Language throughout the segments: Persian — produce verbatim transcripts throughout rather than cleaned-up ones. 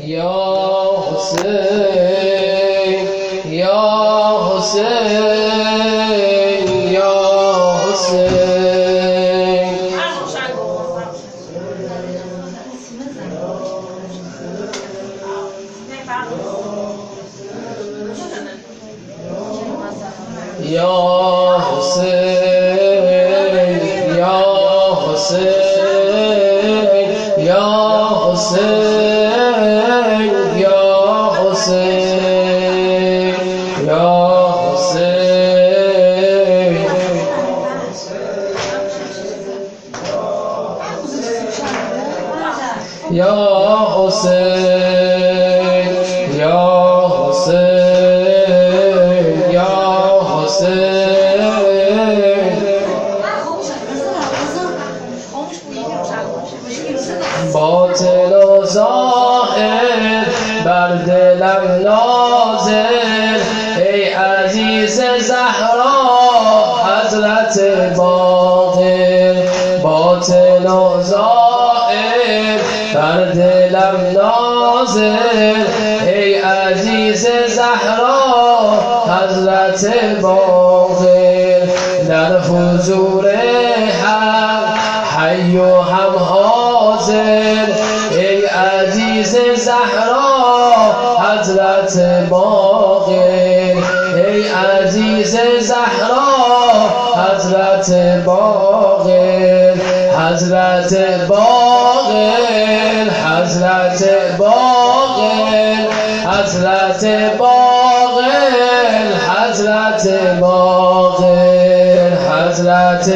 یا حسین یا حسین یا حسین یا حسین یا حسین یا حسین یا حسین یا حسین یا حسین یا حسین یا حسین باطل و ظاهر بر دلم نازل ای عزیز زهرا حضرت باقر باطل و ظاهر بر دلم نازل ای عزیز زهرا حضرت باقر در حضور حق حی و هم حاضر ای عزیز زهرا حضرت باقر ای عزیز زهرا حضرت باقر حضرت باقر حضرت باقر حضرت باقر حضرت باقر حضرت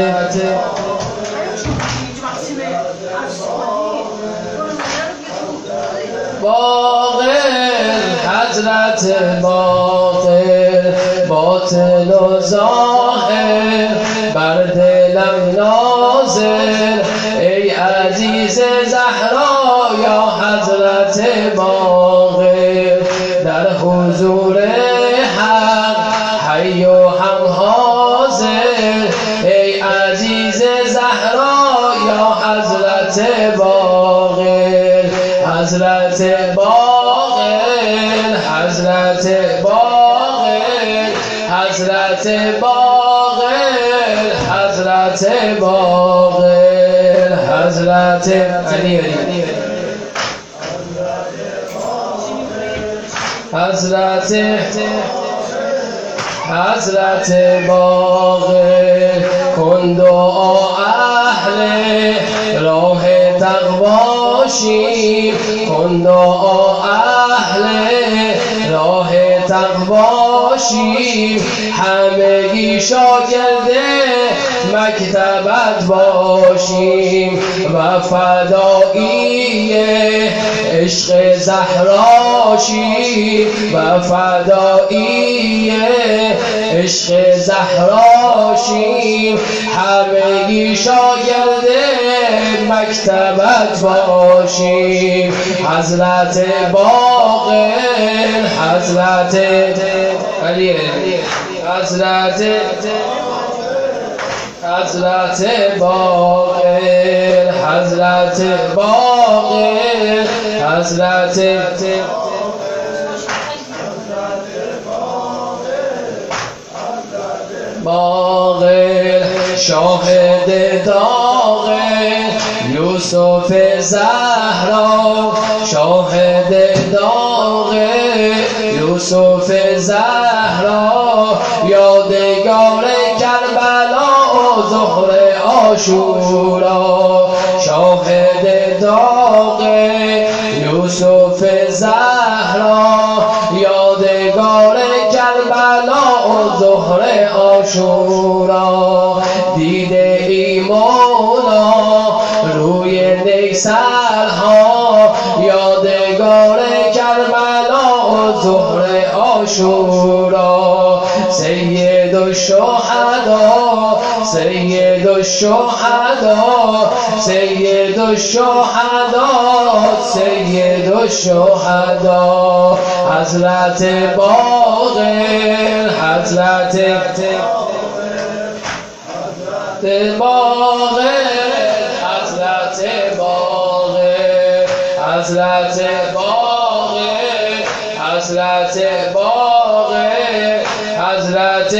باقر حضرت باقر باطل و ظاهر بر دلم نازل ای عزیز زهرا یا حضرت باقر در حضور حق حی و هم حاضر ای عزیز زهرا یا حضرت باقر حضرت باقر حضرت باقر حضرت باقر حضرت باقر حضرت علی علی حضرت حضرت باقر کن دعا اهل راه تقواشیم کن دعا اهل راه تقواشیم همگی شاگرد مکتبت باشیم و فدایی عشق زهراشیم و فدایی عشق زهراشیم همگی شاگرد مکتبت باشیم حضرت باقر حضرت علی حضرت حضرت باقر حضرت باقر حضرت باقر شاهد داغر یوسف زهرا شاهد داغر یوسف زهرا یادگار کربلا و ظهر عاشورا شاهد داغر یوسف زهرا یادگار کربلا و ظهر عاشورا دیده ای مولا روی نیسرها یادگار کربلا و ظهر عاشورا سید الشهدا سید الشهدا سید الشهدا سید الشهدا حضرت باقر حضرت باقر حضرت باقر حضرت باقر حضرت باقر حضرت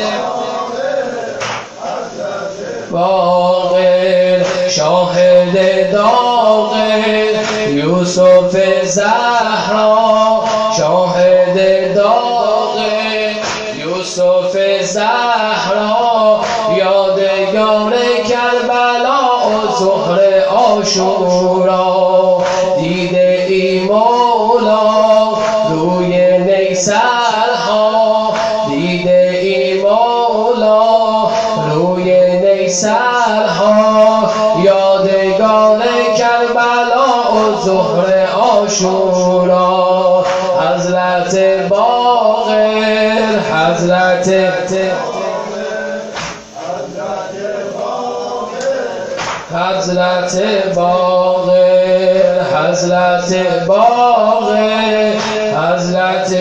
باقر شاهد داغر یوسف زهرا شاهد داغر یوسف زهرا یادگار کربلا و ظهر عاشورا دیده ای مولا روی نیسرها دیده ای مولا روی نیسرها یادگار کربلا و ظهر عاشورا حضرت باقر حضرت حضرت باقر حضرت باقر حضرت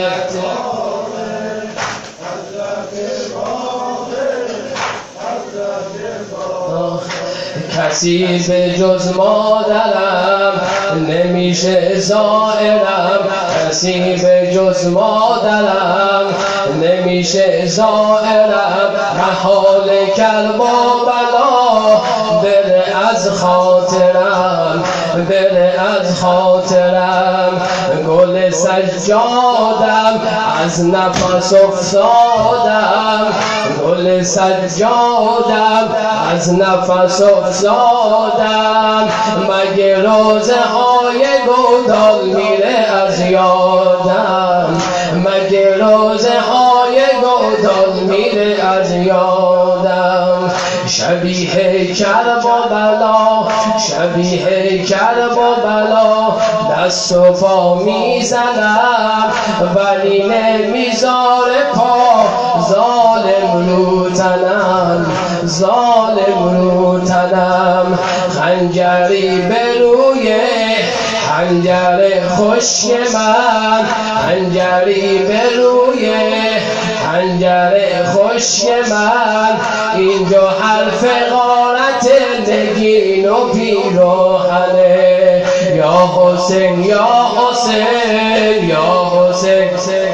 کسی به جز مادرم نمیشه زائرم کسی به جز مادرم نمیشه زائرم حال کرب و بلا بره از خاطرم بره از خاطرم گل سجادم از نفس افتادم گل سجادم از نفس افتادم مگه روزه های گودال میره از یادم مگه روزه های گودال میره از یادم شبیه کرب و بلا شبیه کرب و بلا دست و پا میزنم ولی نمیذاره پا ظالم رو تنم ظالم رو تنم خنجری به روی خنجر خشک من خنجری به روی خنجر خشک من اینجا حرف غارت نگین و پیراهنه یا حسین یا حسین یا حسین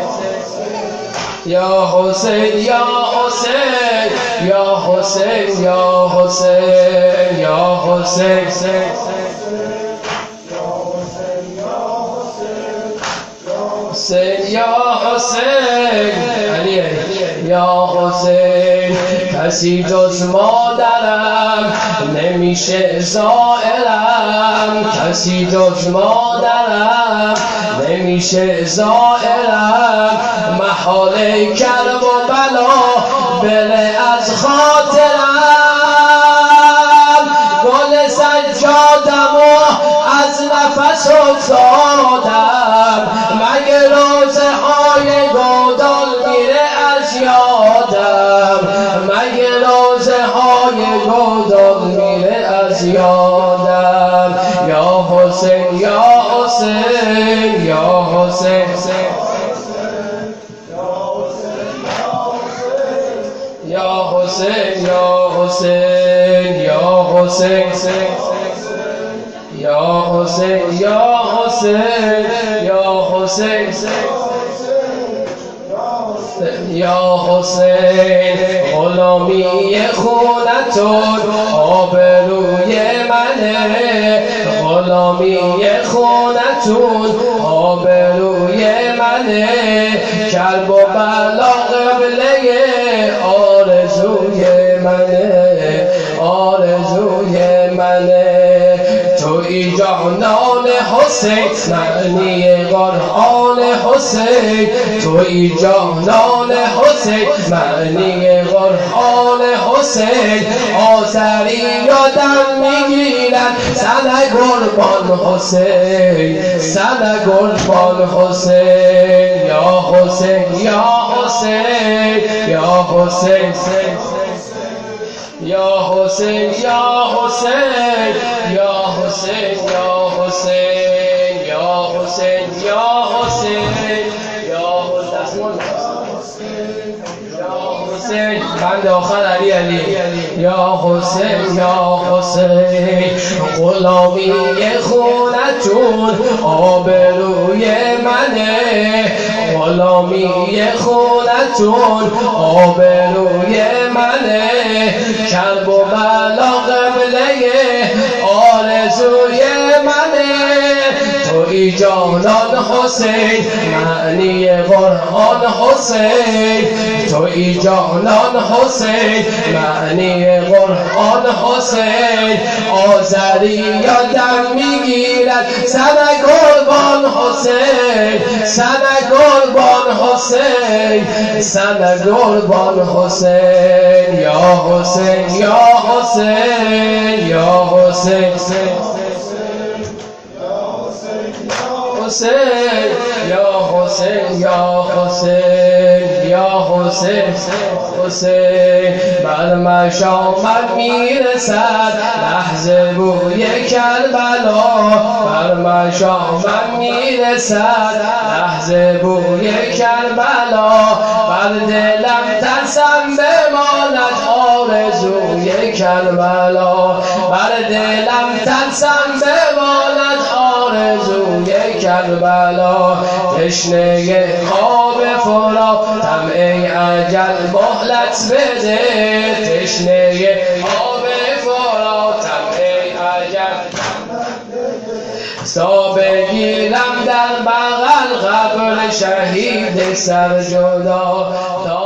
یا حسین یا حسین یا حسین یا حسین یا حسین حسین یا حسین علی یا حسین کسی جز مادرم نمیشه زائرم کسی جز مادرم نمیشه زائرم محال کرب و بلا بره از خاطرم گل سجادم و از نفس افتادم مگه روزه های گودال میره از یادم مگه روزه های گودال میره از یادم یا حسین یا حسین یا حسین یا حسین یا حسین یا حسین یا حسین یا حسین یا حسین یا حسین غلامی خونتون آبروی منه غلامی خونتون آبروی منه کرب و بلا قبله آرزوی منه آرزوی منه توی جانان حسین معنی قرآن حسین توی جانان حسین معنی قرآن حسین آذری یادم میگیرن سن قربان حسین سن قربان حسین یا حسین یا حسین یا حسین یا حسین یا حسین یا حسین یا حسین یا حسین یا حسین یا حسین بند آخر علی علی یا حسین یا حسین غلامی خونت خونتون آبروی منه، غلامی خونتون آبروی منه، کرب و بلا قبله آرزوی منه. توی جانان حسین معنی قرآن حسین، توی جانان حسین معنی قرآن حسین. آذری یادم میگیرد سر قربان حسین، سر قربان حسین، سر قربان حسین. یا حسین یا حسین یا حسین حسین یا حسین یا حسین یا حسین حسین. بر مشامت میرسد لحظه بوی کربلا، بر مشامت میرسد لحظه بوی کربلا. بر دلم ترسم بماند آرزوی کربلا، بر دلم ترسم بماند آرزوی کربلا. تشنه خواب فرا طمع اجل مهلت بده، تشنه خواب فرا طمع اجل سا بگیرم در بغل قبر شهید سرجدا.